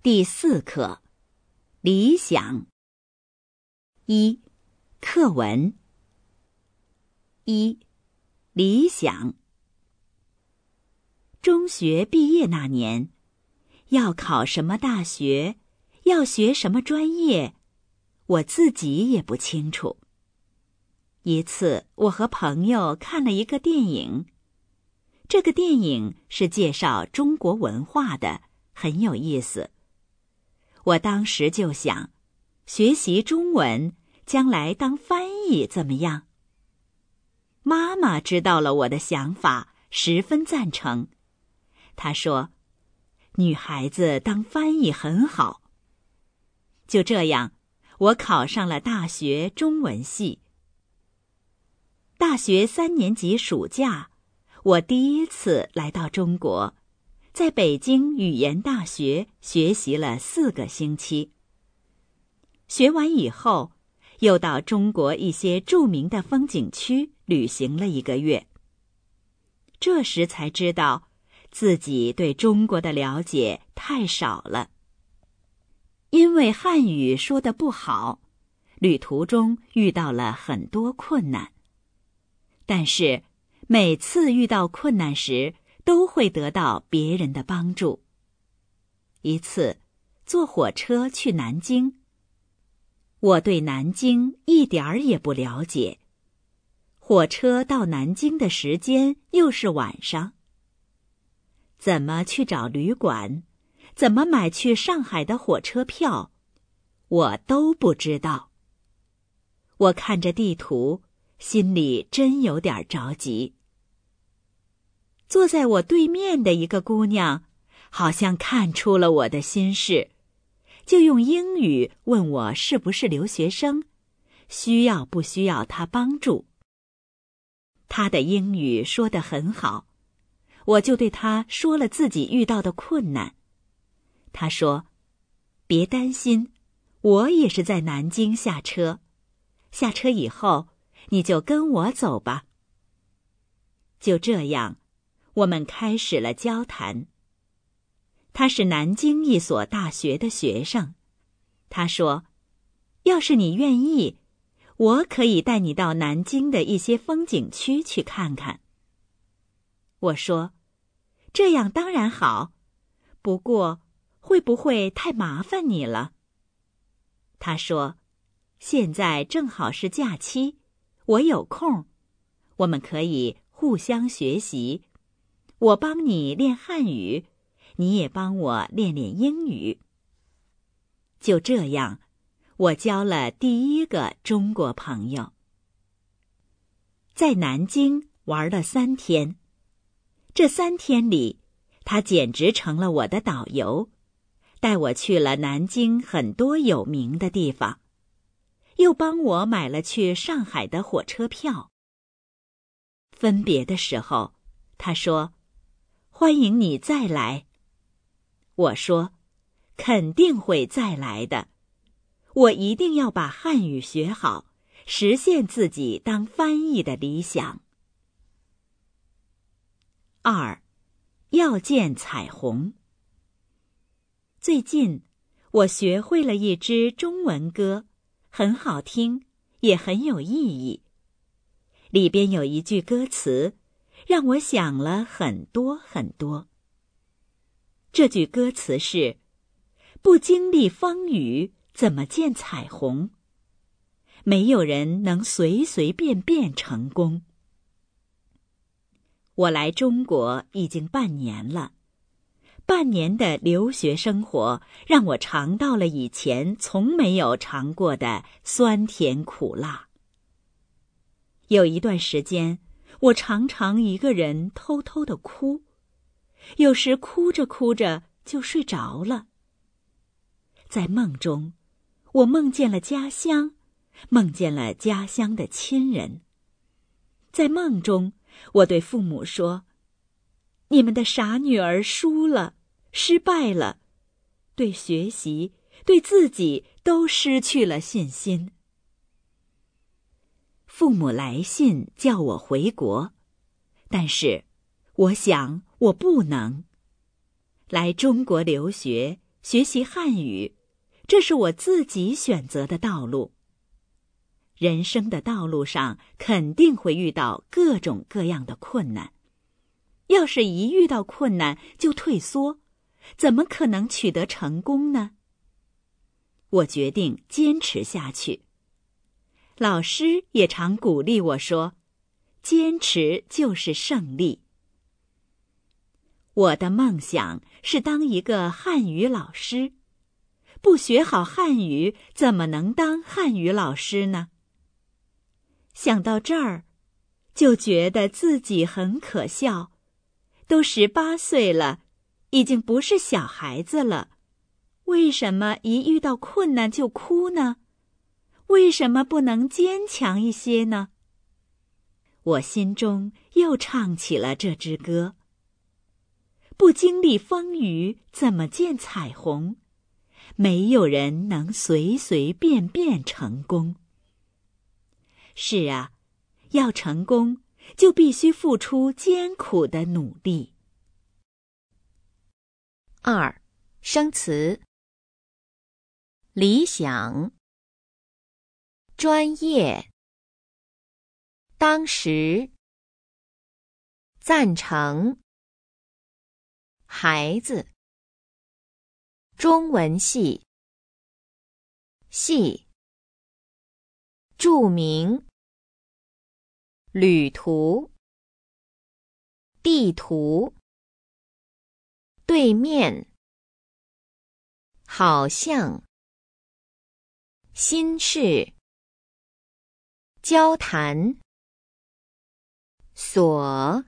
第4课，理想。1. 课文。1. 理想。中学毕业那年，要考什么大学，要学什么专业，我自己也不清楚。一次，我和朋友看了一个电影，这个电影是介绍中国文化的，很有意思。我当时就想，学习中文，将来当翻译怎么样？妈妈知道了我的想法，十分赞成。她说，女孩子当翻译很好。就这样，我考上了大学中文系。大学3年级暑假，我第一次来到中国，在北京语言大学学习了4个星期。学完以后，又到中国一些著名的风景区旅行了1个月。这时才知道，自己对中国的了解太少了。因为汉语说得不好，旅途中遇到了很多困难。但是，每次遇到困难时，都会得到别人的帮助。一次，坐火车去南京，我对南京一点儿也不了解。火车到南京的时间又是晚上。怎么去找旅馆，怎么买去上海的火车票，我都不知道。我看着地图，心里真有点着急。坐在我对面的一个姑娘，好像看出了我的心事，就用英语问我是不是留学生，需要不需要她帮助。她的英语说得很好，我就对她说了自己遇到的困难。她说，别担心，我也是在南京下车，下车以后你就跟我走吧。就这样，我们开始了交谈。他是南京一所大学的学生。他说，要是你愿意，我可以带你到南京的一些风景区去看看。我说，这样当然好，不过会不会太麻烦你了？他说，现在正好是假期，我有空，我们可以互相学习，我帮你练汉语，你也帮我练练英语。就这样，我交了第1个中国朋友。在南京玩了3天，这3天里，他简直成了我的导游，带我去了南京很多有名的地方，又帮我买了去上海的火车票。分别的时候，他说，欢迎你再来。我说，肯定会再来的，我一定要把汉语学好，实现自己当翻译的理想。2. 要见彩虹。最近，我学会了一支中文歌，很好听，也很有意义。里边有一句歌词，让我想了很多很多。这句歌词是，不经历风雨，怎么见彩虹？没有人能随随便便成功。我来中国已经半年了，半年的留学生活让我尝到了以前从没有尝过的酸甜苦辣。有一段时间，我常常一个人偷偷地哭，有时哭着哭着就睡着了。在梦中，我梦见了家乡，梦见了家乡的亲人。在梦中，我对父母说，你们的傻女儿输了，失败了，对学习，对自己都失去了信心。父母来信叫我回国，但是我想我不能。来中国留学学习汉语，这是我自己选择的道路。人生的道路上肯定会遇到各种各样的困难，要是一遇到困难就退缩，怎么可能取得成功呢？我决定坚持下去。老师也常鼓励我说，坚持就是胜利。我的梦想是当一个汉语老师，不学好汉语，怎么能当汉语老师呢？想到这儿，就觉得自己很可笑，都18岁了，已经不是小孩子了，为什么一遇到困难就哭呢？为什么不能坚强一些呢？我心中又唱起了这支歌。不经历风雨，怎么见彩虹？没有人能随随便便成功。是啊，要成功，就必须付出艰苦的努力。 2. 生词：理想、专业、当时、赞成、孩子、中文系、系、著名、旅途、地图、对面、好像、心事、交谈、所、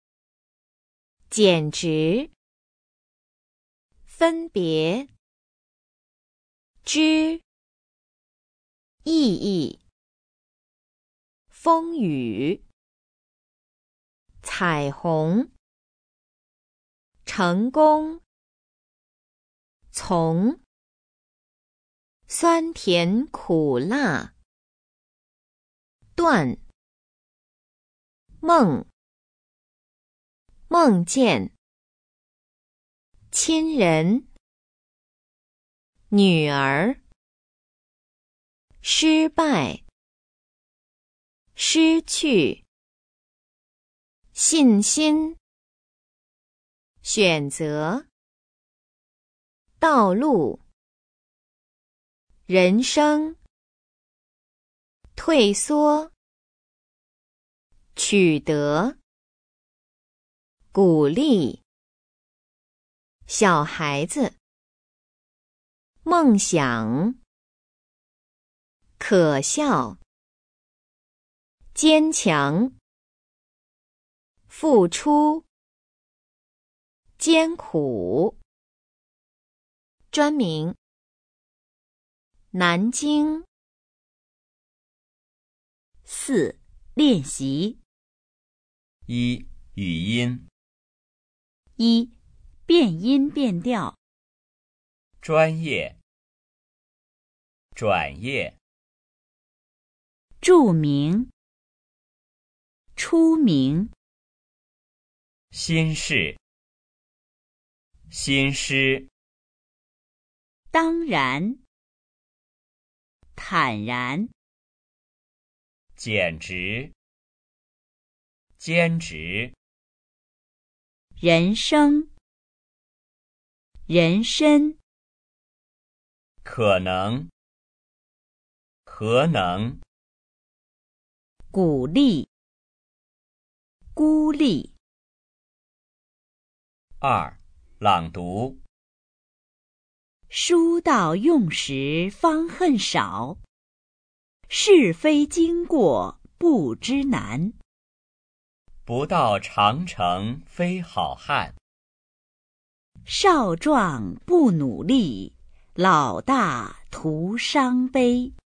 简直、分别、知、意义、风雨、彩虹、成功、从、酸甜苦辣、断、梦、梦见、亲人、女儿、失败、失去、信心、选择、道路、人生、退缩、取得、鼓励、小孩子、梦想、可笑、坚强、付出、艰苦。专名：南京。 4. 练习。 1. 语音。 1. 变音变调。 专业、转业、 著名、出名、 心事、新诗、 当然、坦然、 简直、兼职、 人生、人参、 可能、可能、 鼓励、孤立。 2. 朗读。 书到用时方恨少，是非经过不知难。 不到长城非好汉， 少壮不努力，老大徒伤悲。